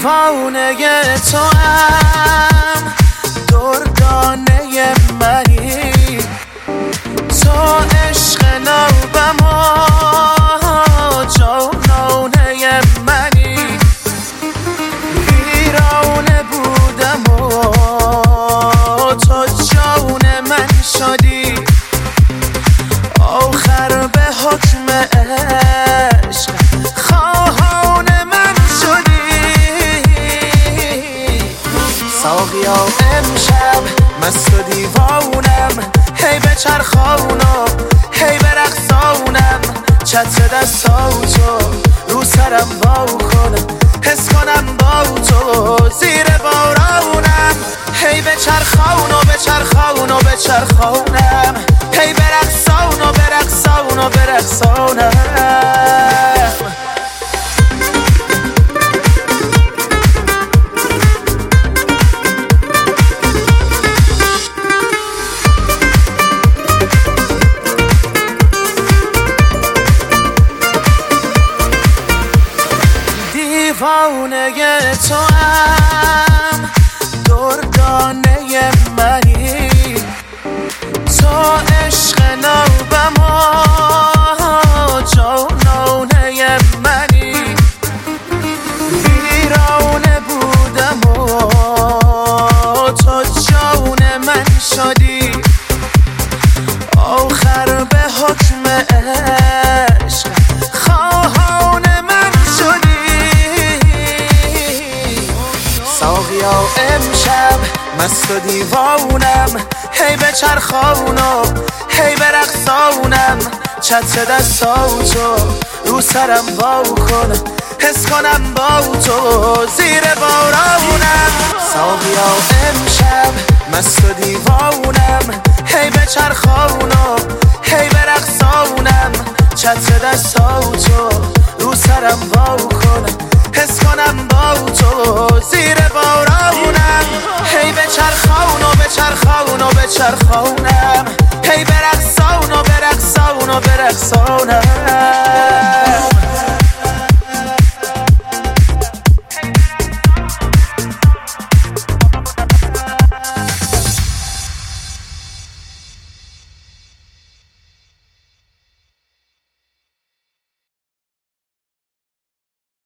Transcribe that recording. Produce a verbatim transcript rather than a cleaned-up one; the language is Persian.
دیوانه تو هم دردانه منی، تو عشق نوبم و جانانه منی، ویرانه بودم و تو جان من شدی، آخر به حکم عشق خواهان من شدی. ساقیا امشب مست و دیوانم، هی به چرخانم هی به رقصانم، چتر دستاتو رو سرم وا کنم، حس کنم با تو زیر بارانم، هی به چرخان و به چرخان و به چرخانم، هی به رقصان و به رقصان و به رقصانم. دیوانه تو هم دردانه منی، تو عشق نوبم و جانانه منی، ویرانه بودم و تو جان من شدی، آخر به حکم عشق خواهان من شدی. ساقیا امشب مست و دیوانم، هی به چرخانم هی به رقصانم، چتر دستاتو رو سرم وا کنم، حس کنم با تو زیر بارانم. ساقیا امشب مست و دیوانم، هی به چرخانم هی به رقصانم، چتر دستاتو رو سرم وا کنم، حس کنم با تو زیر بارانم، هی به چرخان و به چرخان و به چرخانم، هی به رقصان و به رقصان و به رقصانم.